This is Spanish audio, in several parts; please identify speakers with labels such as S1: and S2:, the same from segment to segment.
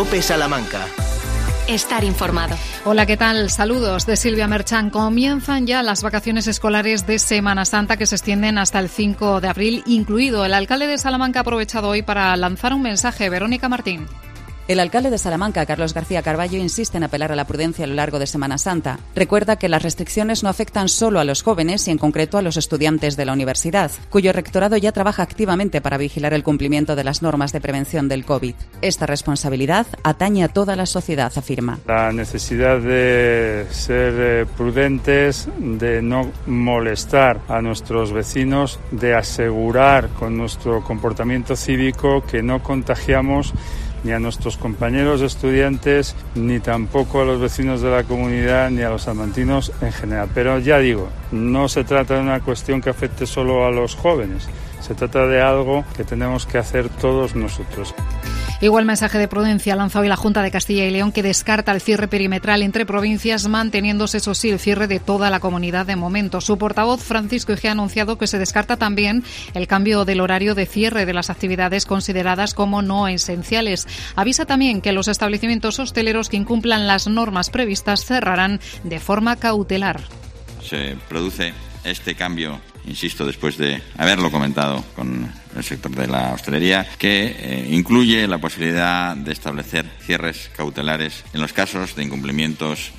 S1: COPE Salamanca.
S2: Estar informado.
S3: Hola, ¿qué tal? Saludos de Silvia Merchán. Comienzan ya las vacaciones escolares de Semana Santa que se extienden hasta el 5 de abril, incluido. El alcalde de Salamanca ha aprovechado hoy para lanzar un mensaje. Verónica Martín.
S4: El alcalde de Salamanca, Carlos García Carballo, insiste en apelar a la prudencia a lo largo de Semana Santa. Recuerda que las restricciones no afectan solo a los jóvenes y en concreto a los estudiantes de la universidad, cuyo rectorado ya trabaja activamente para vigilar el cumplimiento de las normas de prevención del COVID. Esta responsabilidad atañe a toda la sociedad, afirma.
S5: La necesidad de ser prudentes, de no molestar a nuestros vecinos, de asegurar con nuestro comportamiento cívico que no contagiamos ni a nuestros compañeros estudiantes, ni tampoco a los vecinos de la comunidad, ni a los salmantinos en general. Pero ya digo, no se trata de una cuestión que afecte solo a los jóvenes, se trata de algo que tenemos que hacer todos nosotros.
S3: Igual mensaje de prudencia ha lanzado hoy la Junta de Castilla y León, que descarta el cierre perimetral entre provincias, manteniéndose, eso sí, el cierre de toda la comunidad de momento. Su portavoz, Francisco Igea, ha anunciado que se descarta también el cambio del horario de cierre de las actividades consideradas como no esenciales. Avisa también que los establecimientos hosteleros que incumplan las normas previstas cerrarán de forma cautelar.
S6: Se produce este cambio, insisto, después de haberlo comentado con el sector de la hostelería, que incluye la posibilidad de establecer cierres cautelares en los casos de incumplimientos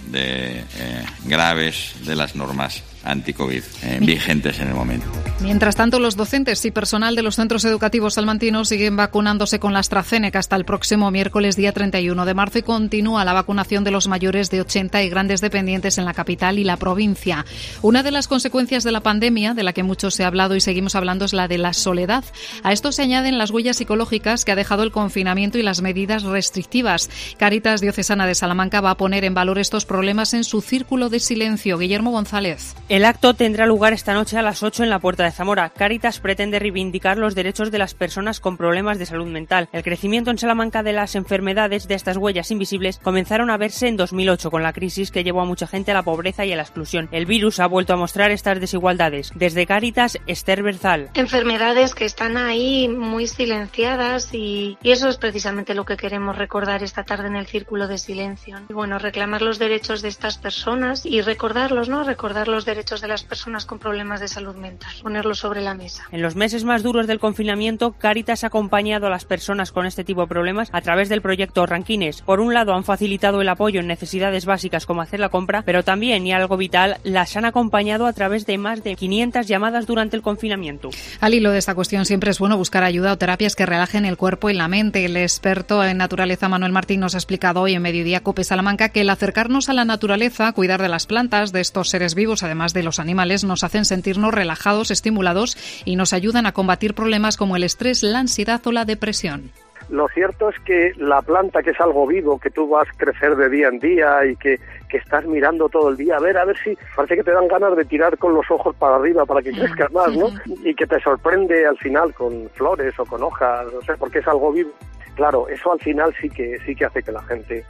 S6: graves de las normas anti-COVID vigentes en el momento.
S3: Mientras tanto, los docentes y personal de los centros educativos salmantinos siguen vacunándose con la AstraZeneca hasta el próximo miércoles, día 31 de marzo, y continúa la vacunación de los mayores de 80 y grandes dependientes en la capital y la provincia. Una de las consecuencias de la pandemia, de la que mucho se ha hablado y seguimos hablando, es la de la soledad. A esto se añaden las huellas psicológicas que ha dejado el confinamiento y las medidas restrictivas. Cáritas Diocesana de Salamanca va a poner en valor estos problemas en su círculo de silencio. Guillermo González.
S7: El acto tendrá lugar esta noche a las 8 en la Puerta de Zamora. Cáritas pretende reivindicar los derechos de las personas con problemas de salud mental. El crecimiento en Salamanca de las enfermedades de estas huellas invisibles comenzaron a verse en 2008 con la crisis que llevó a mucha gente a la pobreza y a la exclusión. El virus ha vuelto a mostrar estas desigualdades. Desde Cáritas, Esther Berzal.
S8: Enfermedades que están ahí muy silenciadas y eso es precisamente lo que queremos recordar esta tarde en el Círculo de Silencio. Y bueno, reclamar los derechos de estas personas y recordarlos, ¿no? Recordar los derechos de las personas con problemas de salud mental, ponerlos sobre la mesa.
S7: En los meses más duros del confinamiento, Cáritas ha acompañado a las personas con este tipo de problemas a través del proyecto Ranquines. Por un lado, han facilitado el apoyo en necesidades básicas como hacer la compra, pero también, y algo vital, las han acompañado a través de más de 500 llamadas durante el confinamiento.
S3: Al hilo de esta cuestión, siempre es bueno buscar ayuda o terapias que relajen el cuerpo y la mente. El experto en naturaleza Manuel Martín nos ha explicado hoy en Mediodía COPE Salamanca que el acercarnos a la naturaleza, cuidar de las plantas, de estos seres vivos, además de los animales, nos hacen sentirnos relajados, estimulados y nos ayudan a combatir problemas como el estrés, la ansiedad o la depresión.
S9: Lo cierto es que la planta, que es algo vivo, que tú vas a crecer de día en día y que estás mirando todo el día, a ver si parece que te dan ganas de tirar con los ojos para arriba para que crezcas más, ¿no? Y que te sorprende al final con flores o con hojas, no sé, porque es algo vivo. Claro, eso al final sí que hace que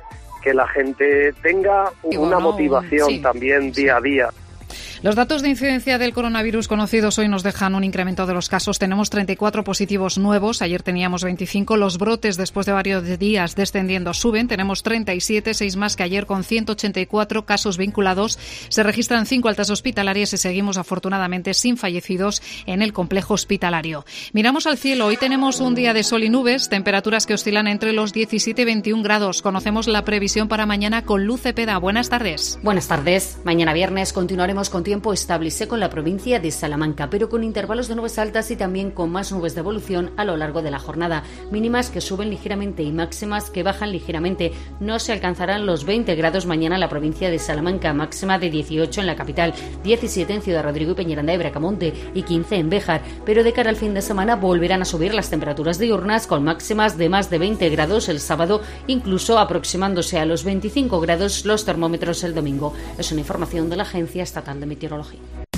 S9: la gente tenga una motivación también día a día.
S3: Los datos de incidencia del coronavirus conocidos hoy nos dejan un incremento de los casos. Tenemos 34 positivos nuevos. Ayer teníamos 25. Los brotes, después de varios días descendiendo, suben. Tenemos 37, 6 más que ayer, con 184 casos vinculados. Se registran 5 altas hospitalarias y seguimos, afortunadamente, sin fallecidos en el complejo hospitalario. Miramos al cielo. Hoy tenemos un día de sol y nubes, temperaturas que oscilan entre los 17 y 21 grados. Conocemos la previsión para mañana con Luz Cepeda. Buenas tardes.
S10: Buenas tardes. Mañana viernes continuaremos con tiempo estable con la provincia de Salamanca, pero con intervalos de nubes altas y también con más nubes de evolución a lo largo de la jornada. Mínimas que suben ligeramente y máximas que bajan ligeramente. No se alcanzarán los 20 grados mañana en la provincia de Salamanca, máxima de 18 en la capital, 17 en Ciudad Rodrigo y Peñaranda de Bracamonte y 15 en Béjar. Pero de cara al fin de semana volverán a subir las temperaturas diurnas con máximas de más de 20 grados el sábado, incluso aproximándose a los 25 grados los termómetros el domingo. Es una información de la Agencia Estatal de Meteorología.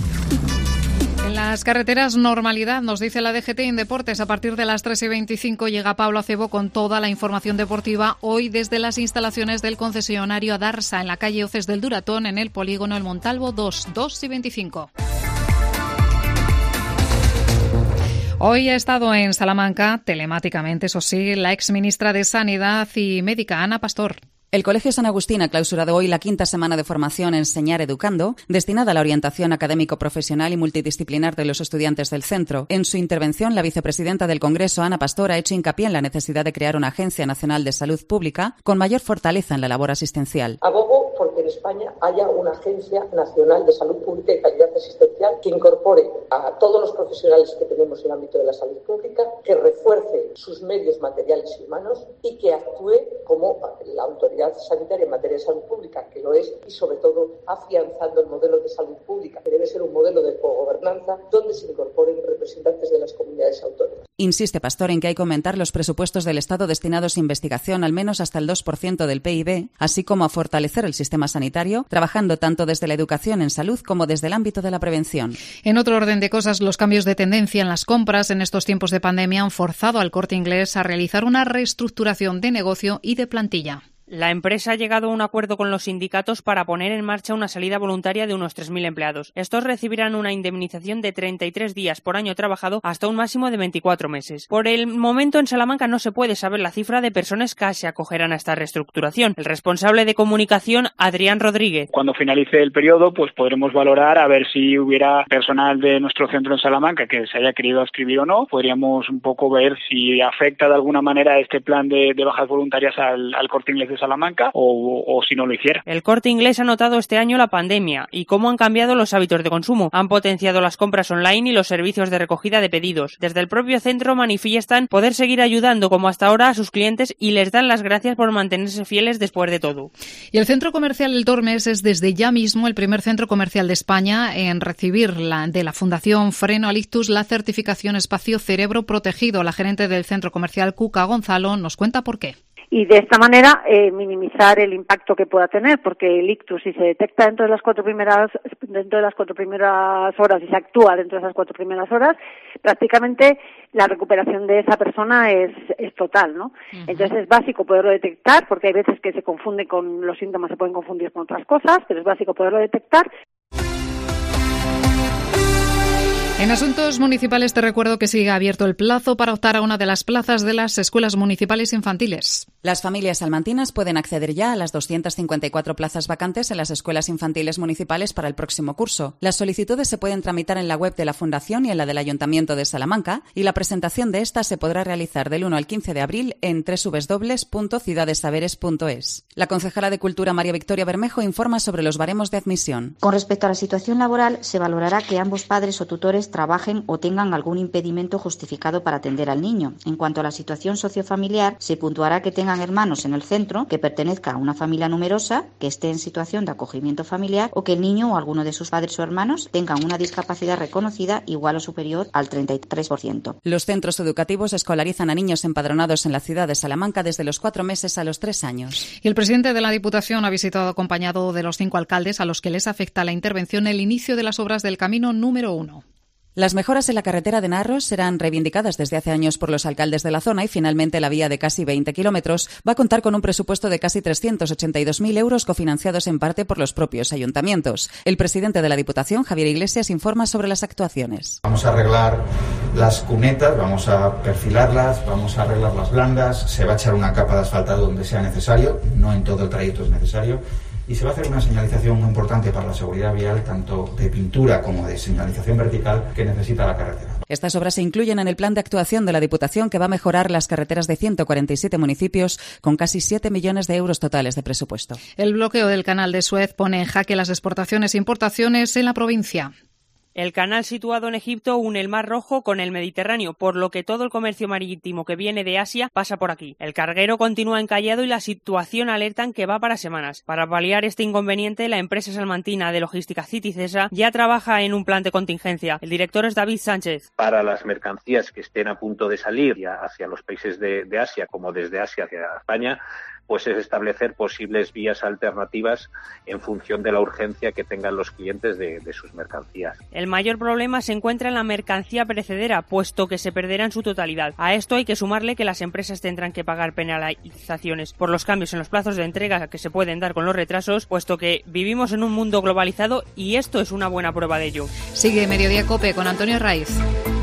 S3: En las carreteras, normalidad, nos dice la DGT en Deportes. A partir de las 3:25 llega Pablo Acebo con toda la información deportiva. Hoy desde las instalaciones del concesionario Adarsa, en la calle Oces del Duratón, en el polígono El Montalvo 2:25. Hoy ha estado en Salamanca, telemáticamente, eso sí, la exministra de Sanidad y Médica, Ana Pastor.
S4: El Colegio San Agustín ha clausurado hoy la 5ª semana de formación Enseñar Educando, destinada a la orientación académico-profesional y multidisciplinar de los estudiantes del centro. En su intervención, la vicepresidenta del Congreso, Ana Pastor, ha hecho hincapié en la necesidad de crear una Agencia Nacional de Salud Pública con mayor fortaleza en la labor asistencial.
S1: Abogo porque en España haya una Agencia Nacional de Salud Pública y Calidad Asistencial que incorpore a todos los profesionales que tenemos en el ámbito de la salud pública, que refuerce sus medios materiales y humanos y que actúe como la autoridad sanitaria en materia de salud pública, que lo es, y sobre todo afianzando el modelo de salud pública, que debe ser un modelo de cogobernanza donde se incorporen representantes de las comunidades autónomas.
S4: Insiste Pastor en que hay que aumentar los presupuestos del Estado destinados a investigación al menos hasta el 2% del PIB, así como a fortalecer el sistema sanitario, trabajando tanto desde la educación en salud como desde el ámbito de la prevención.
S3: En otro orden de cosas, los cambios de tendencia en las compras en estos tiempos de pandemia han forzado al Corte Inglés a realizar una reestructuración de negocio y de plantilla.
S7: La empresa ha llegado a un acuerdo con los sindicatos para poner en marcha una salida voluntaria de unos 3.000 empleados. Estos recibirán una indemnización de 33 días por año trabajado hasta un máximo de 24 meses. Por el momento, en Salamanca no se puede saber la cifra de personas que se acogerán a esta reestructuración. El responsable de comunicación, Adrián Rodríguez.
S11: Cuando finalice el periodo, pues podremos valorar a ver si hubiera personal de nuestro centro en Salamanca que se haya querido adscribir o no. Podríamos un poco ver si afecta de alguna manera este plan de bajas voluntarias al Corte Inglés de Salamanca o si no lo hiciera.
S7: El Corte Inglés ha notado este año la pandemia y cómo han cambiado los hábitos de consumo. Han potenciado las compras online y los servicios de recogida de pedidos. Desde el propio centro manifiestan poder seguir ayudando como hasta ahora a sus clientes y les dan las gracias por mantenerse fieles después de todo.
S3: Y el Centro Comercial El Tormes es desde ya mismo el primer centro comercial de España en recibir de la Fundación Freno al Ictus la certificación Espacio Cerebro Protegido. La gerente del Centro Comercial, Cuca Gonzalo, nos cuenta por qué.
S12: Y de esta manera minimizar el impacto que pueda tener, porque el ictus, si se detecta dentro de las 4 primeras horas y se actúa dentro de esas 4 primeras horas, prácticamente la recuperación de esa persona es total, ¿no? Uh-huh. Entonces es básico poderlo detectar, porque hay veces que se confunde con los síntomas, se pueden confundir con otras cosas, pero es básico poderlo detectar.
S3: En asuntos municipales te recuerdo que sigue abierto el plazo para optar a una de las plazas de las escuelas municipales infantiles.
S4: Las familias salmantinas pueden acceder ya a las 254 plazas vacantes en las escuelas infantiles municipales para el próximo curso. Las solicitudes se pueden tramitar en la web de la Fundación y en la del Ayuntamiento de Salamanca, y la presentación de estas se podrá realizar del 1 al 15 de abril en www.ciudadesaberes.es. La concejala de Cultura, María Victoria Bermejo, informa sobre los baremos de admisión.
S13: Con respecto a la situación laboral, se valorará que ambos padres o tutores trabajen o tengan algún impedimento justificado para atender al niño. En cuanto a la situación sociofamiliar, se puntuará que tengan hermanos en el centro, que pertenezca a una familia numerosa, que esté en situación de acogimiento familiar o que el niño o alguno de sus padres o hermanos tengan una discapacidad reconocida igual o superior al 33%.
S4: Los centros educativos escolarizan a niños empadronados en la ciudad de Salamanca desde los 4 meses a los 3 años.
S3: Y el presidente de la Diputación ha visitado acompañado de los 5 alcaldes a los que les afecta la intervención el inicio de las obras del camino número 1.
S4: Las mejoras en la carretera de Narros serán reivindicadas desde hace años por los alcaldes de la zona y finalmente la vía de casi 20 kilómetros va a contar con un presupuesto de casi 382.000 euros cofinanciados en parte por los propios ayuntamientos. El presidente de la Diputación, Javier Iglesias, informa sobre las actuaciones.
S14: Vamos a arreglar las cunetas, vamos a perfilarlas, vamos a arreglar las blandas, se va a echar una capa de asfaltado donde sea necesario, no en todo el trayecto es necesario. Y se va a hacer una señalización muy importante para la seguridad vial, tanto de pintura como de señalización vertical, que necesita la carretera.
S4: Estas obras se incluyen en el plan de actuación de la Diputación, que va a mejorar las carreteras de 147 municipios con casi 7 millones de euros totales de presupuesto.
S3: El bloqueo del canal de Suez pone en jaque las exportaciones e importaciones en la provincia.
S7: El canal situado en Egipto une el Mar Rojo con el Mediterráneo, por lo que todo el comercio marítimo que viene de Asia pasa por aquí. El carguero continúa encallado y la situación alertan que va para semanas. Para paliar este inconveniente, la empresa salmantina de logística Citicesa ya trabaja en un plan de contingencia. El director es David Sánchez.
S15: Para las mercancías que estén a punto de salir ya hacia los países de Asia, como desde Asia hacia España, pues es establecer posibles vías alternativas en función de la urgencia que tengan los clientes de sus mercancías.
S7: El mayor problema se encuentra en la mercancía perecedera, puesto que se perderá en su totalidad. A esto hay que sumarle que las empresas tendrán que pagar penalizaciones por los cambios en los plazos de entrega que se pueden dar con los retrasos, puesto que vivimos en un mundo globalizado y esto es una buena prueba de ello.
S3: Sigue Mediodía COPE con Antonio Raiz.